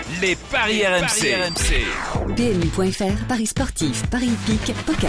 Les paris RMC. PMU.fr, paris sportif, paris hippique, poker.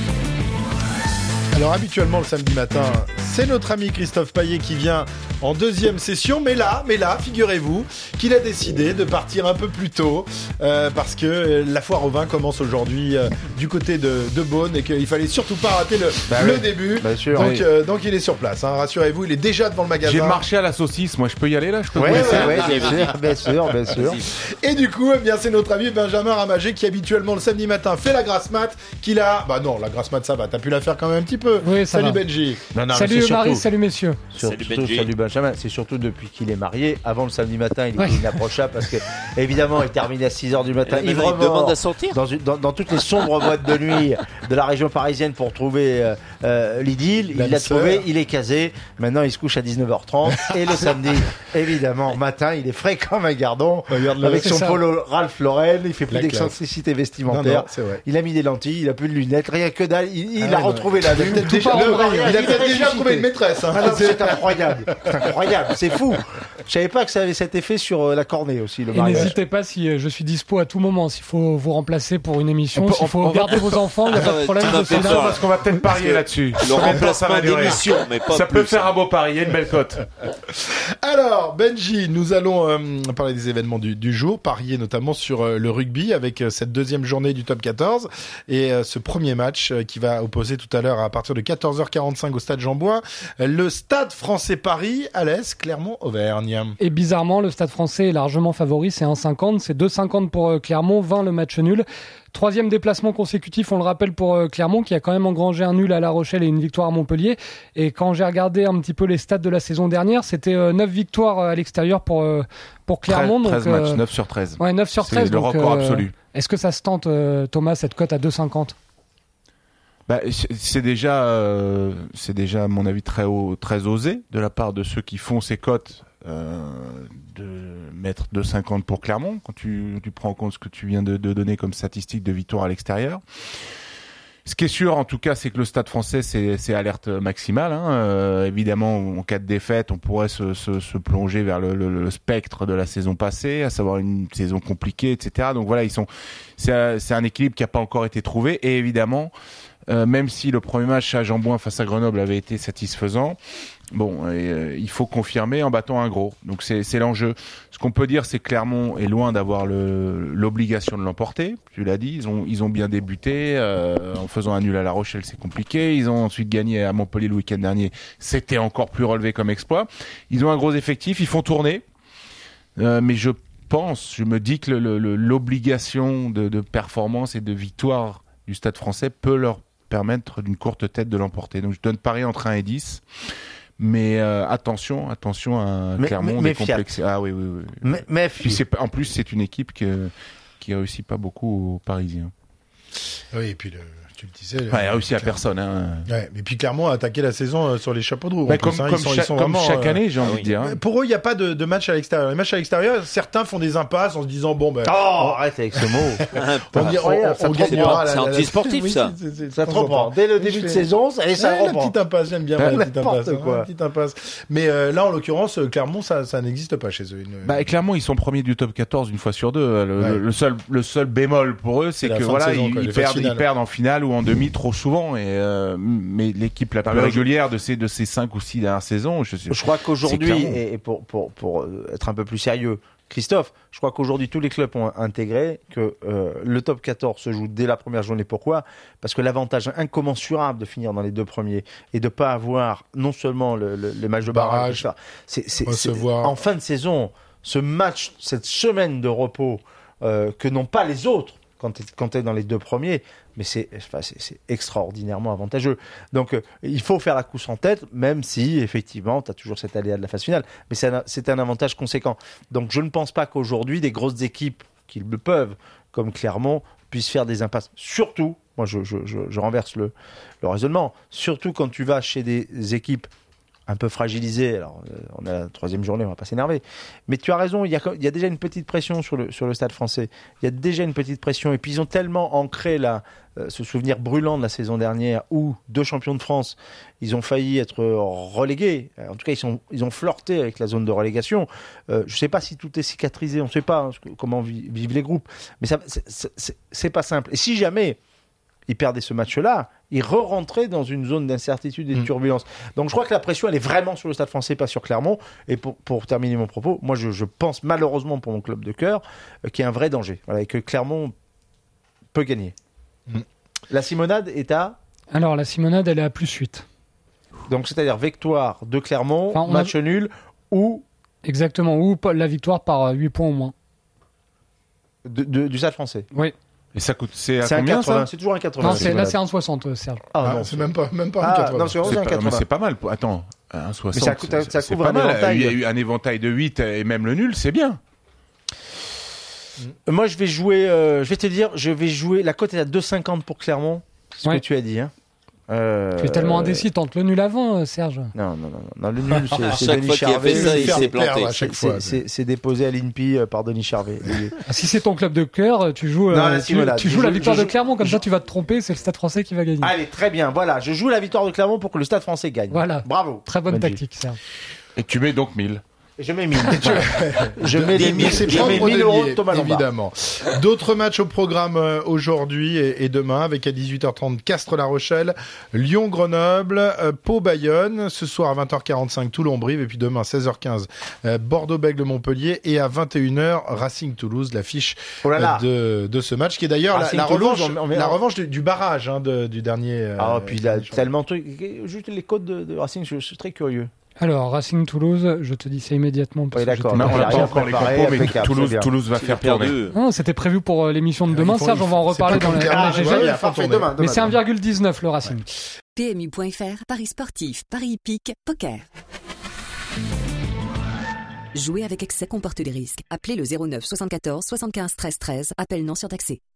Alors habituellement le samedi matin, c'est notre ami Christophe Payet qui vient en deuxième session, mais là, figurez-vous qu'il a décidé de partir un peu plus tôt parce que la foire au vin commence aujourd'hui du côté de Beaune et qu'il fallait surtout pas rater le début. Bien sûr, donc il est sur place, hein, rassurez-vous, il est déjà devant le magasin. J'ai marché à la saucisse, moi je peux y aller là, je peux bien sûr. Et du coup, c'est notre ami Benjamin Ramagé qui habituellement le samedi matin fait la grasse mat, qu'il a... Bah non, la grasse mat ça va, t'as pu la faire quand même un petit peu. Oui, ça salut va. Benji. Non, salut Marie, salut messieurs. Salut Benjamin. C'est surtout depuis qu'il est marié. Avant le samedi matin, il était inapprochable parce que évidemment, il termine à 6h du matin. Il demande à sortir dans toutes les sombres boîtes de nuit de la région parisienne pour trouver l'idylle. Il l'a trouvé, il est casé. Maintenant, il se couche à 19h30 et le samedi, évidemment, matin, il est frais comme un gardon avec son polo Ralph Lauren. Il fait plus d'excentricité vestimentaire. Il a mis des lentilles, il a plus de lunettes, rien que dalle. Il a retrouvé la vue. Il a peut-être déjà trouvé une maîtresse. Hein. C'est incroyable. C'est fou. Je savais pas que ça avait cet effet sur la cornée aussi, le mariage. Et n'hésitez pas si je suis dispo à tout moment. S'il faut vous remplacer pour une émission, s'il faut garder vos enfants, il n'y a pas de problème. Parce qu'on va peut-être parier là-dessus. Le remplacement d'émission, mais pas ça peut faire un beau pari, il y a une belle cote. Alors, Benji, nous allons parler des événements du jour, parier notamment sur le rugby avec cette deuxième journée du top 14 et ce premier match qui va opposer tout à l'heure à partir de 14h45 au stade Jean-Bouin, le Stade Français Paris à l'Est, Clermont-Auvergne. Et bizarrement, le Stade Français est largement favori, c'est 1,50, c'est 2,50 pour Clermont, 20 le match nul. Troisième déplacement consécutif, on le rappelle, pour Clermont, qui a quand même engrangé un nul à La Rochelle et une victoire à Montpellier. Et quand j'ai regardé un petit peu les stats de la saison dernière, c'était 9 victoires à l'extérieur pour Clermont. 13 matchs, 9 sur 13. Ouais, 9 sur 13. C'est le record absolu. Est-ce que ça se tente, Thomas, cette cote à 2,50 ? C'est déjà, à mon avis, très osé de la part de ceux qui font ces cotes de mettre 2,50 pour Clermont quand tu prends en compte ce que tu viens de donner comme statistique de victoire à l'extérieur. Ce qui est sûr, en tout cas, c'est que le Stade Français, c'est alerte maximale. Évidemment, en cas de défaite, on pourrait se plonger vers le spectre de la saison passée, à savoir une saison compliquée, etc. Donc voilà, c'est un équilibre qui n'a pas encore été trouvé. Et évidemment, même si le premier match à Jean-Bouin face à Grenoble avait été satisfaisant, il faut confirmer en battant un gros. Donc c'est l'enjeu. Ce qu'on peut dire, c'est que Clermont est loin d'avoir l'obligation de l'emporter. Tu l'as dit, ils ont bien débuté en faisant un nul à La Rochelle, c'est compliqué. Ils ont ensuite gagné à Montpellier le week-end dernier. C'était encore plus relevé comme exploit. Ils ont un gros effectif, ils font tourner. Mais je me dis que l'obligation de performance et de victoire du Stade Français peut leur permettre d'une courte tête de l'emporter. Donc je donne pari entre 1 et 10. Mais attention à Clermont décomplexé. Ah oui. Mais en plus, c'est une équipe qui réussit pas beaucoup aux Parisiens. Oui, et puis tu le disais. Il réussit à personne. Ouais, et puis Clermont a attaqué la saison sur les chapeaux de roue. Comme chaque année, j'ai envie de dire. Pour eux, il n'y a pas de match à l'extérieur. Les matchs à l'extérieur, certains font des impasses en se disant arrête avec ce mot. on gagnera. C'est anti-sportif, ça. Ça te reprend. Dès le début de saison, ça reprend. La petite impasse, j'aime bien la petite impasse. Mais là, en l'occurrence, Clermont, ça n'existe pas chez eux. Clermont, ils sont premiers du top 14 une fois sur deux. Le seul bémol pour eux, c'est que ils perdent en finale ou en demi trop souvent. Mais l'équipe la plus régulière de ces 5 ou 6 dernières saisons, je crois qu'aujourd'hui, et pour être un peu plus sérieux, Christophe, je crois qu'aujourd'hui tous les clubs ont intégré que le top 14 se joue dès la première journée. Pourquoi ? Parce que l'avantage incommensurable de finir dans les deux premiers et de pas avoir non seulement les matchs de barrage, c'est en fin de saison, ce match, cette semaine de repos que n'ont pas les autres quand tu es dans les deux premiers, mais c'est extraordinairement avantageux. Donc il faut faire la course en tête, même si effectivement tu as toujours cet aléa de la phase finale, mais c'est un avantage conséquent. Donc je ne pense pas qu'aujourd'hui des grosses équipes qui le peuvent, comme Clermont, puissent faire des impasses. Surtout, moi je renverse le raisonnement, surtout quand tu vas chez des équipes un peu fragilisé. Alors, on a la 3e journée, on va pas s'énerver. Mais tu as raison, il y a déjà une petite pression sur le Stade Français. Il y a déjà une petite pression. Et puis, ils ont tellement ancré ce souvenir brûlant de la saison dernière où 2 champions de France, ils ont failli être relégués. En tout cas, ils ont flirté avec la zone de relégation. Je sais pas si tout est cicatrisé, on sait pas comment vivent les groupes. Mais c'est pas simple. Et si jamais ils perdaient ce match-là, ils re-rentraient dans une zone d'incertitude et de turbulence. Donc je crois que la pression, elle est vraiment sur le Stade Français, pas sur Clermont. Et pour terminer mon propos, moi je pense malheureusement pour mon club de cœur qu'il y a un vrai danger, et que Clermont peut gagner. La Simonade est à... Alors la Simonade, elle est à +8. Donc c'est-à-dire victoire de Clermont, match nul ou... Exactement, ou la victoire par 8 points au moins. Du Stade Français. Oui. Et ça coûte, c'est à combien 1,80, ça? C'est toujours 1,80. Non, là c'est 1,60, Serge. Non, c'est même pas un 80. Non, c'est 1,80. Mais c'est pas mal. Attends, 1,60. Mais ça couvre pas un mal. éventail. Il y a eu un éventail de 8 et même le nul, c'est bien. Moi, je vais jouer, la cote est à 2,50 pour Clermont. C'est ce que tu as dit, hein. Tu es tellement indécis, tente le nul avant, Serge. Non, le nul, c'est Chaque Denis fois qu'il a Charvet. fait ça, il s'est planté. À chaque fois. C'est déposé à l'INPI par Denis Charvet. Si c'est ton club de cœur, tu joues la victoire de Clermont, comme ça tu vas te tromper, c'est le Stade Français qui va gagner. Allez, très bien, voilà, je joue la victoire de Clermont pour que le Stade Français gagne. Voilà. Bravo. Très bonne Benji. tactique, Serge. Et tu mets donc 1000. Je mets 1000. Je mets les 1000. C'est Je mets propre 1000 de euros lier, de Thomas Lombard. évidemment. D'autres matchs au programme aujourd'hui et demain avec à 18h30 Castres-La Rochelle, Lyon-Grenoble, Pau-Bayonne, ce soir à 20h45 Toulon-Brive et puis demain 16h15 Bordeaux-Bègles-Montpellier et à 21h Racing-Toulouse, l'affiche de ce match qui est d'ailleurs la revanche du barrage du dernier. Puis il a tellement de trucs. Juste les codes de Racing, je suis très curieux. Alors, Racing-Toulouse, je te dis ça immédiatement. Oui, d'accord. On n'a pas rien encore les préparé, compos, mais impeccable, Toulouse va faire tourner. Non, c'était prévu pour l'émission de demain. Serge, on va en reparler dans la GG. demain. Mais c'est 1,19 le Racing. PMU.fr, Paris sportif, Paris hippique, poker. Jouer avec excès comporte des risques. Appelez le 09 74 75 13 13. Appel non surtaxé.